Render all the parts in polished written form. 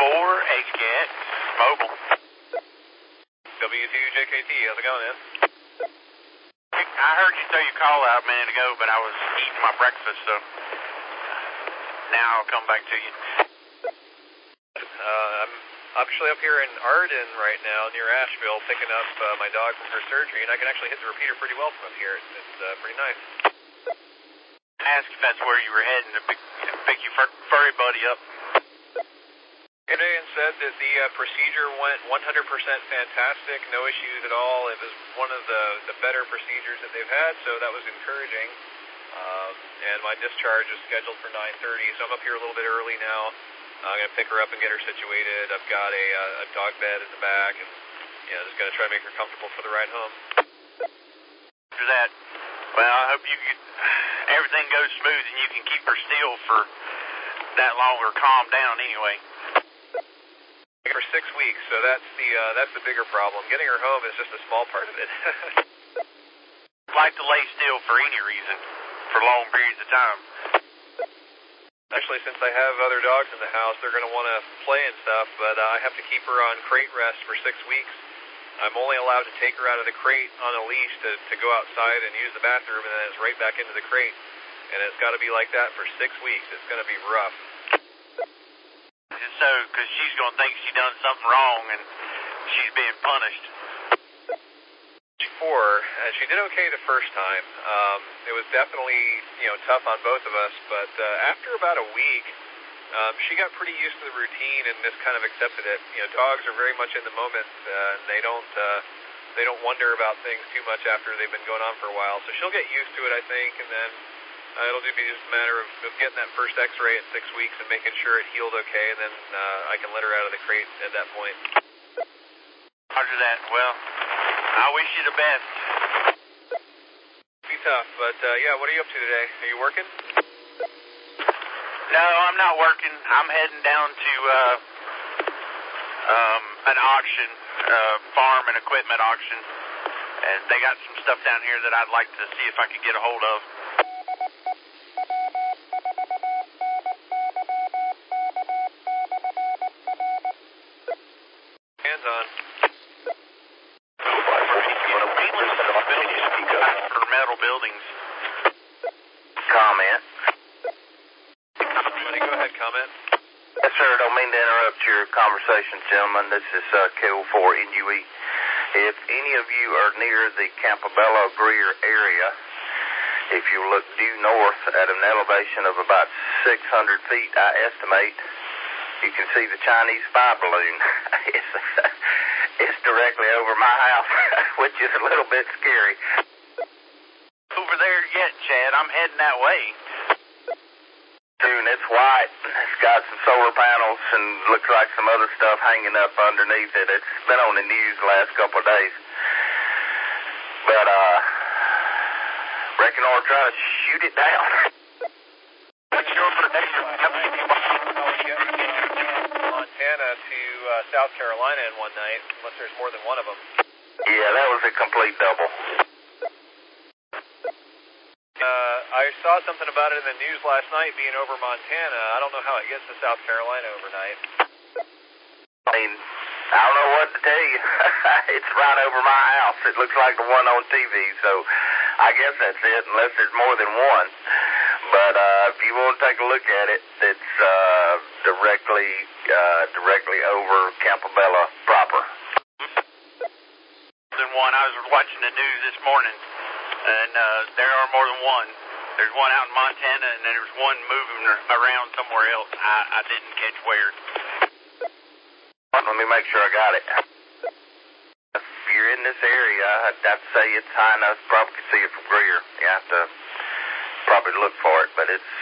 KO4HKX, mobile. W2JKT, how's it going, man? I heard you throw your call out a minute ago, but I was eating my breakfast, so now I'll come back to you. I'm actually up here in Arden right now, near Asheville, picking up my dog from her surgery, and I can actually hit the repeater pretty well from up here. It's pretty nice. I asked if that's where you were heading to pick your furry buddy up. Today and said that the procedure went 100% fantastic, no issues at all. It was one of the better procedures that they've had, so that was encouraging. And my discharge is scheduled for 9:30, so I'm up here a little bit early now. I'm going to pick her up and get her situated. I've got a dog bed in the back, and just going to try to make her comfortable for the ride home. After that, well, I hope everything goes smooth and you can keep her still for that long or calm down anyway. For 6 weeks, so that's the bigger problem. Getting her home is just a small part of it. Like to lay still for any reason, for long periods of time. Actually, since I have other dogs in the house, they're going to want to play and stuff, but I have to keep her on crate rest for 6 weeks. I'm only allowed to take her out of the crate on a leash to go outside and use the bathroom, and then it's right back into the crate. And it's got to be like that for 6 weeks. It's going to be rough. So, because she's going to think she done something wrong and she's being punished. She did okay the first time. It was definitely, tough on both of us, but after about a week, she got pretty used to the routine and just kind of accepted it. Dogs are very much in the moment, and they don't wonder about things too much after they've been going on for a while. So she'll get used to it, I think, and then it'll be just a matter of getting that first x-ray at 6 weeks and making sure it healed okay, and then I can let her out of the crate at that point. Roger that. Well, I wish you the best. Be tough, but what are you up to today? Are you working? No, I'm not working. I'm heading down to an auction, farm and equipment auction, and they got some stuff down here that I'd like to see if I could get a hold of. Hands on. For metal buildings. Comment. Go ahead, comment. Yes, sir. Don't mean to interrupt your conversation, gentlemen. This is KO4NUE. If any of you are near the Campobello Greer area, if you look due north at an elevation of about 600 feet, I estimate, you can see the Chinese spy balloon. It's directly over my house, which is a little bit scary. Over there yet, Chad. I'm heading that way. Dude, it's white. It's got some solar panels and looks like some other stuff hanging up underneath it. It's been on the news the last couple of days. But, reckon I'll try to shoot it down. Montana to South Carolina in one night, unless there's more than one of them. Yeah, that was a complete double. I saw something about it in the news last night being over Montana. I don't know how it gets to South Carolina overnight. I mean, I don't know what to tell you. It's right over my house. It looks like the one on TV, so I guess that's it, unless there's more than one. But if you want to take a look at it, it's directly over Campobello proper. Than one. I was watching the news this morning, and there are more than one. There's one out in Montana, and there's one moving around somewhere else. I didn't catch where. Let me make sure I got it. If you're in this area, I'd have to say it's high enough. Probably can see it from Greer. You have to probably look for it, but it's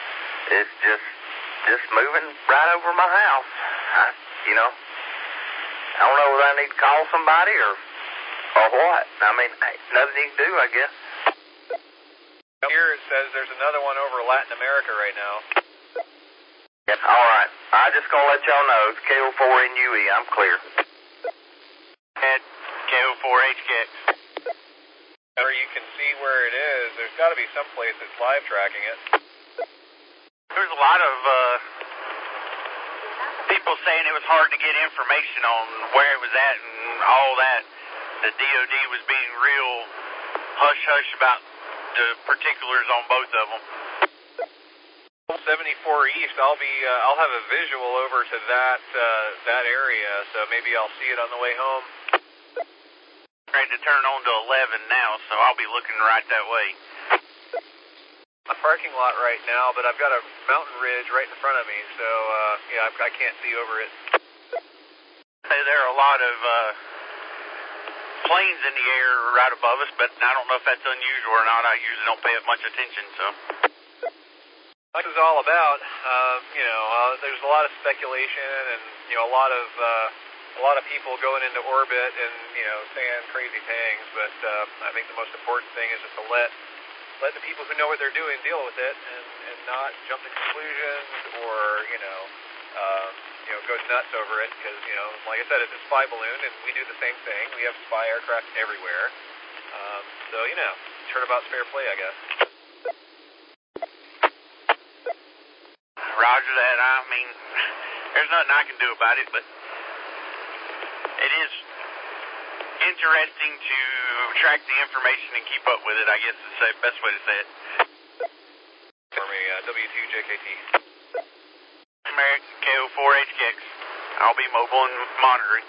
just moving right over my house. I don't know whether I need to call somebody or what. I mean, nothing you can do, I guess. Here it says there's another one over Latin America right now. Yeah, all right. I'm just going to let y'all know. It's KO4NUE. I'm clear. At KO4HKX. Or you can see where it is. There's got to be some place that's live tracking it. There's a lot of people saying it was hard to get information on where it was at and all that. The DOD was being real hush-hush about the particulars on both of them. 74 East, I'll have a visual over to that area, so maybe I'll see it on the way home. Ready to turn on to 11 now, so I'll be looking right that way. A parking lot right now, but I've got a mountain ridge right in front of me, so yeah, I can't see over it. Hey, there are a lot of planes in the air right above us, but I don't know if that's unusual or not. I usually don't pay it much attention, so. What it's all about, there's a lot of speculation and a lot of people going into orbit and saying crazy things, but I think the most important thing is just to let the people who know what they're doing deal with it and not jump to conclusions or go nuts over it, because like I said, it's a spy balloon and we do the same thing. We have spy aircraft everywhere, so turnabout's fair play, I guess. Roger that. I mean, there's nothing I can do about it, but it is interesting to track the information and keep up with it, I guess is the best way to say it. For me, W2JKT. American KO4HKX. I'll be mobile and monitoring.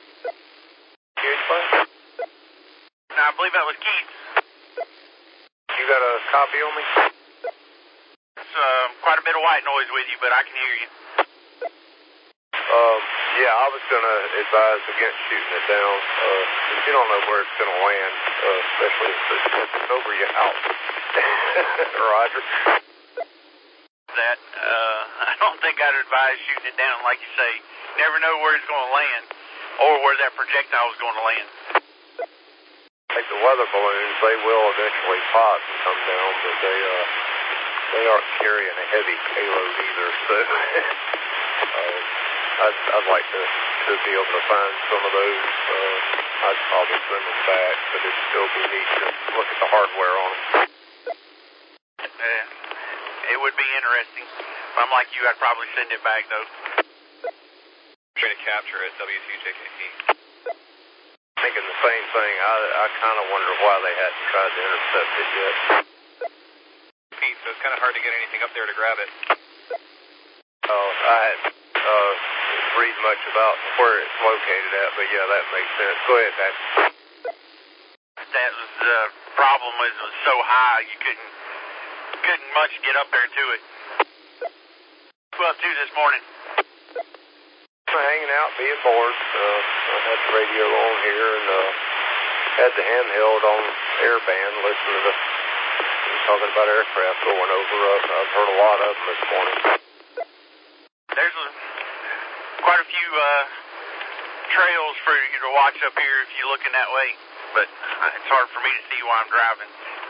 No, I believe that was Keith. You got a copy on me? It's quite a bit of white noise with you, but I can hear you. Yeah, I was going to advise against shooting it down. You don't know where it's going to land, especially if it's over your house. Roger. That, I don't think I'd advise shooting it down, like you say. You never know where it's going to land, or where that projectile is going to land. Like the weather balloons, they will eventually pop and come down, but they aren't carrying a heavy payload either, so I'd like to be able to find some of those. I'd probably send them back, but it'd still be neat to look at the hardware on them. It would be interesting. If I'm like you, I'd probably send it back, though. Trying to capture it, W2JKT. Thinking the same thing. I kind of wonder why they hadn't tried to intercept it yet. Pete, so it's kind of hard to get anything up there to grab it. I hadn't read much about where it's located at, but yeah, that makes sense. Go ahead, Pat. That was the problem. It was so high you couldn't much get up there to it. What up to this morning? Hanging out, being bored. I had the radio on here and had the handheld on airband, listening to talking about aircraft going over us. I've heard a lot of them this morning. There's quite a few trails for you to watch up here if you're looking that way, but it's hard for me to see while I'm driving.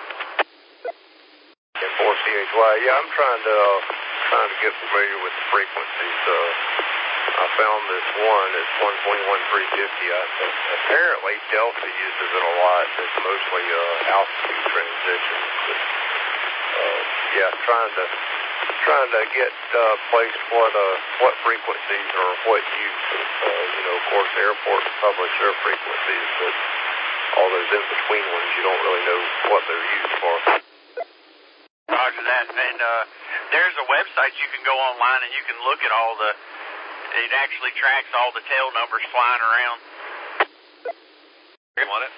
And 4CHY, yeah, I'm trying to get familiar with the frequencies. I found this one, it's 121.350. Apparently Delta uses it a lot. It's mostly altitude transitions. But, yeah, trying to get placed what frequencies or what use. Of course, airports publish their frequencies, but all those in between ones, you don't really know what they're used for. Roger that. And there's a website you can go online and you can look at it actually tracks all the tail numbers flying around. You want it?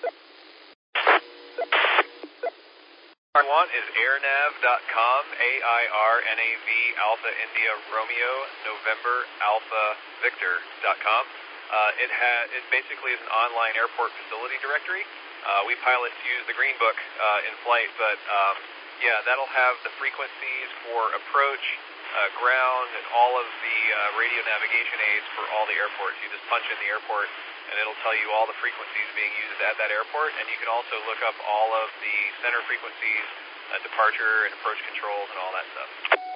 Our one is airnav.com, AIRNAV, Alpha India Romeo, November Alpha Victor.com. It basically is an online airport facility directory. We pilots use the Green Book in flight, but yeah, that'll have the frequencies for approach, ground, and all of the radio navigation aids for all the airports. You just punch in the airport, and it'll tell you all the frequencies being used at that airport, and you can also look up all of the center frequencies, departure and approach controls, and all that stuff.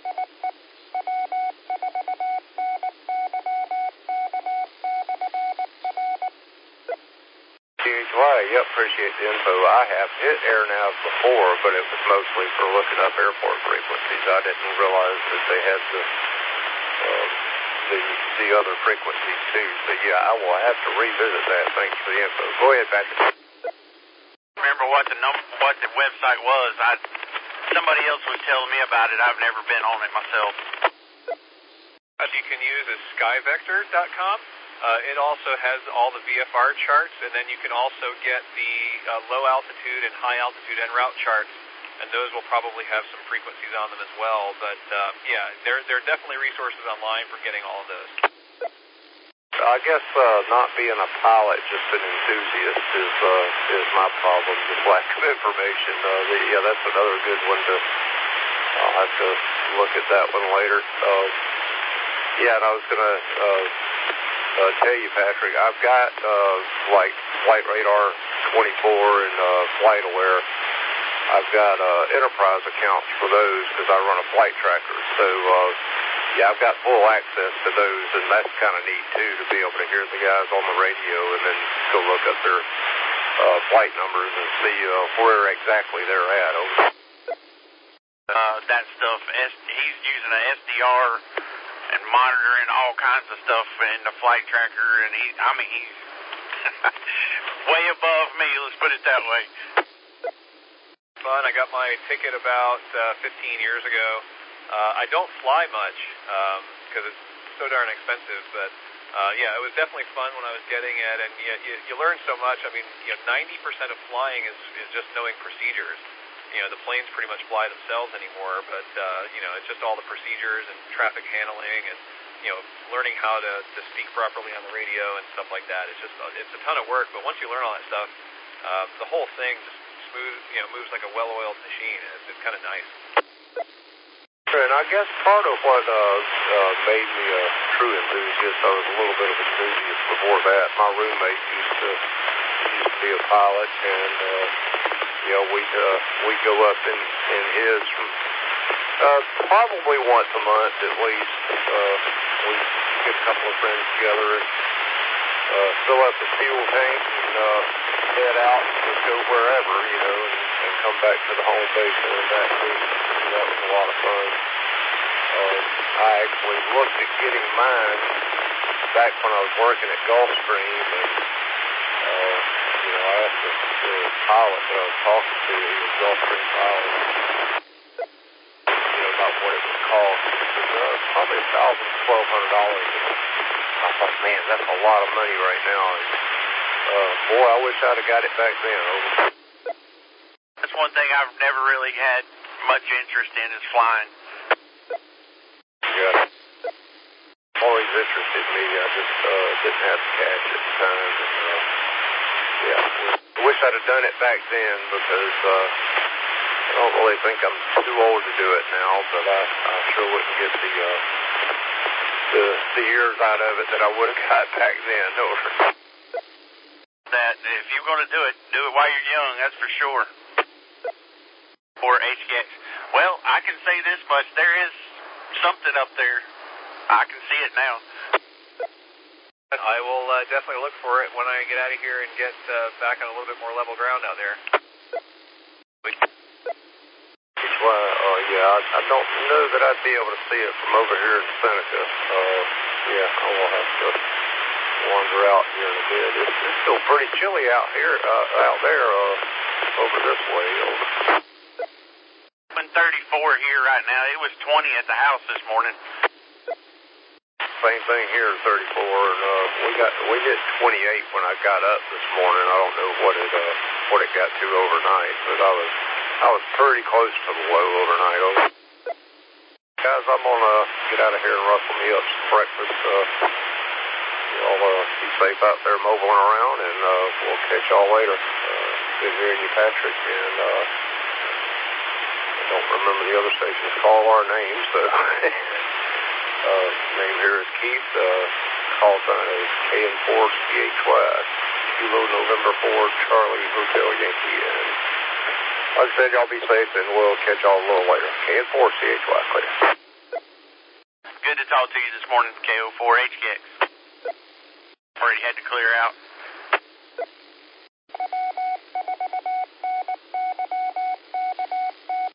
Yep, appreciate the info. I have hit AirNav before, but it was mostly for looking up airport frequencies. I didn't realize that they had the the other frequencies too. So yeah, I will have to revisit that. Thanks for the info. Go ahead, Patrick. Remember what the website was? Somebody else was telling me about it. I've never been on it myself. You can use is skyvector.com. It also has all the VFR charts, and then you can also get the low altitude and high altitude en route charts, and those will probably have some frequencies on them as well. But yeah, there are definitely resources online for getting all of those. I guess not being a pilot, just an enthusiast, is my problem. Just lack of information. Yeah, that's another good one to. I'll have to look at that one later. Yeah, and I was gonna tell you, Patrick, I've got like Flight Radar 24 and Flight Aware. I've got enterprise accounts for those because I run a flight tracker. So yeah, I've got full access to those, and that's kind of neat too, to be able to hear the guys on the radio and then go look up their flight numbers and see where exactly they're at. That stuff, he's using an SDR and monitoring all kinds of stuff in the flight tracker, and he's way above me, let's put it that way. Fun. I got my ticket about 15 years ago. I don't fly much because it's so darn expensive, but yeah, it was definitely fun when I was getting it, and you learn so much. I mean, 90% of flying is just knowing procedures. The planes pretty much fly themselves anymore, but it's just all the procedures and traffic handling and learning how to speak properly on the radio and stuff like that. It's a ton of work, but once you learn all that stuff, the whole thing just moves like a well-oiled machine, and it's kind of nice. And I guess part of what made me a true enthusiast, I was a little bit of an enthusiast before that. My roommate used to be a pilot, and we'd go up in his from probably once a month at least. We'd get a couple of friends together and fill up the fuel tank and head out and just go wherever, and come back to the home base and back too. That was a lot of fun. I actually looked at getting mine back when I was working at Gulfstream, and I asked the pilot that I was talking to, he was Gulfstream pilot, about what it would cost. He said, probably $1,000 to $1,200. I thought, man, that's a lot of money right now. And, boy, I wish I'd have got it back then. That's one thing I've never really had much interest in is flying. Yeah. Always interested me. I just didn't have the cash at the time. And, yeah. I wish I'd have done it back then because I don't really think I'm too old to do it now, but I sure wouldn't get the years out of it that I would have got back then. No. That if you're going to do it while you're young, that's for sure. Or HKX. Well, I can say this much. There is something up there. I can see it now. I will definitely look for it when I get out of here and get back on a little bit more level ground out there. Yeah, I don't know that I'd be able to see it from over here in Seneca. Yeah, I will have to wander out here in a bit. It's still pretty chilly out here, out there, over this way. 34 here right now. It was 20 at the house this morning. Same thing here, 34, and we hit 28 when I got up this morning. I don't know what it got to overnight, but I was pretty close to the low overnight. Guys, I'm gonna get out of here and rustle me up some breakfast. Y'all be safe out there mobiling around, and we'll catch y'all later. Good hearing you, Patrick, and I don't remember the other station's call our names, so name here is Keith. Call sign is KN4CHY. Kilo November 4 Charlie Hotel Yankee. And like I said, y'all be safe, and we'll catch y'all a little later. KN4CHY, clear. Good to talk to you this morning, KO4HKX. Already had to clear out.